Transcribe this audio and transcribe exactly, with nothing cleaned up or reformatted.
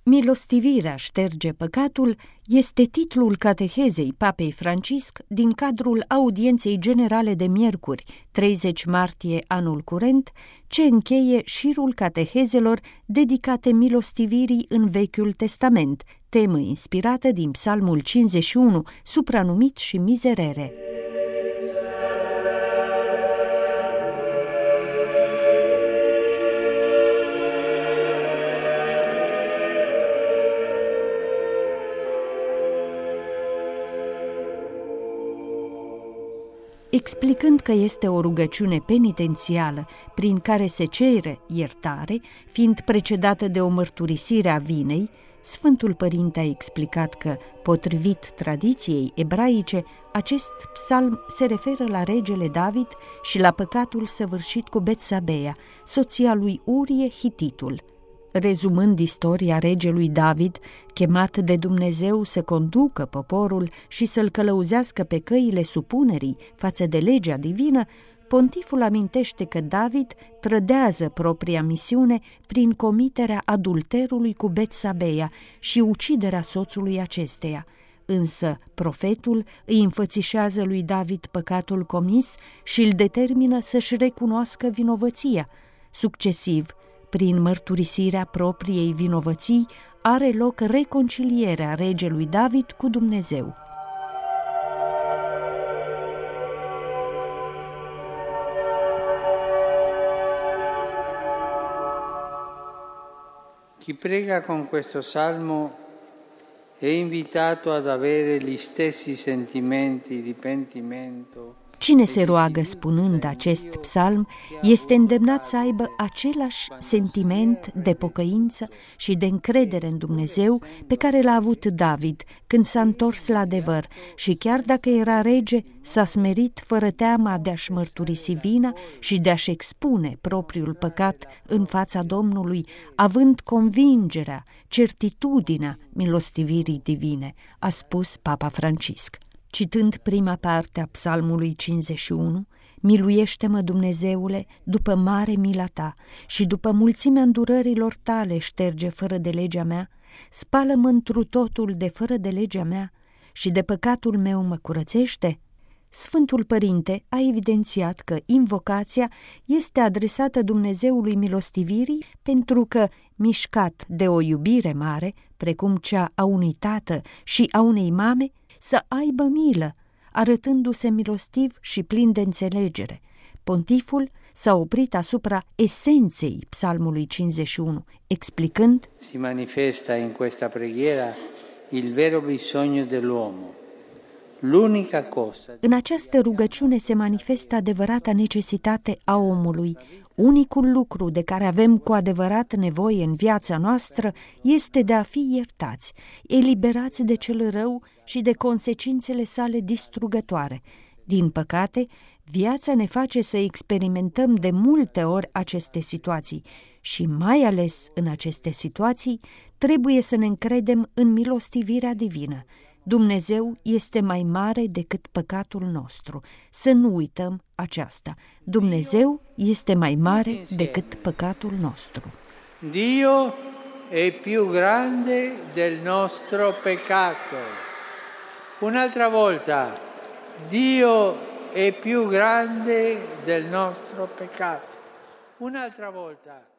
Milostivirea șterge păcatul este titlul catehezei Papei Francisc din cadrul audienței generale de miercuri, treizeci martie anul curent, ce încheie șirul catehezelor dedicate milostivirii în Vechiul Testament, temă inspirată din Psalmul cincizeci și unu, supranumit și Miserere. Explicând că este o rugăciune penitențială prin care se cere iertare, fiind precedată de o mărturisire a vinei, Sfântul Părinte a explicat că, potrivit tradiției ebraice, acest psalm se referă la regele David și la păcatul săvârșit cu Betsabeia, soția lui Urie Hititul. Rezumând istoria regelui David, chemat de Dumnezeu să conducă poporul și să-l călăuzească pe căile supunerii față de legea divină, pontiful amintește că David trădează propria misiune prin comiterea adulterului cu Betsabeia și uciderea soțului acesteia. Însă profetul îi înfățișează lui David păcatul comis și îl determină să-și recunoască vinovăția. Succesiv, prin mărturisirea propriei vinovății, are loc reconcilierea regelui David cu Dumnezeu. Chi prega con questo salmo è invitato ad avere gli stessi sentimenti di pentimento. Cine se roagă spunând acest psalm este îndemnat să aibă același sentiment de pocăință și de încredere în Dumnezeu pe care l-a avut David când s-a întors la adevăr și chiar dacă era rege, s-a smerit fără teama de a-și mărturisi vina și de a-și expune propriul păcat în fața Domnului, având convingerea, certitudinea milostivirii divine, a spus Papa Francisc. Citând prima parte a psalmului cincizeci și unu, miluiește-mă, Dumnezeule, după mare mila ta și după mulțimea îndurărilor tale șterge fără de legea mea, spală-mă întru totul de fără de legea mea și de păcatul meu mă curățește. Sfântul Părinte a evidențiat că invocația este adresată Dumnezeului milostivirii pentru că, mișcat de o iubire mare, precum cea a unui tată și a unei mame, să aibă milă, arătându-se milostiv și plin de înțelegere. Pontiful s-a oprit asupra esenței psalmului cincizeci și unu, explicând: Si manifesta in questa preghiera il vero bisogno dell'uomo. L'unica cosa. În această rugăciune se manifestă adevărata necesitate a omului. Unicul lucru de care avem cu adevărat nevoie în viața noastră este de a fi iertați, eliberați de cel rău și de consecințele sale distrugătoare. Din păcate, viața ne face să experimentăm de multe ori aceste situații și mai ales în aceste situații trebuie să ne încredem în milostivirea divină. Dumnezeu este mai mare decât păcatul nostru. Să nu uităm aceasta. Dumnezeu este mai mare decât păcatul nostru. Dio è più grande del nostro peccato. Un'altra volta. Dio è più grande del nostro peccato. Un'altra volta.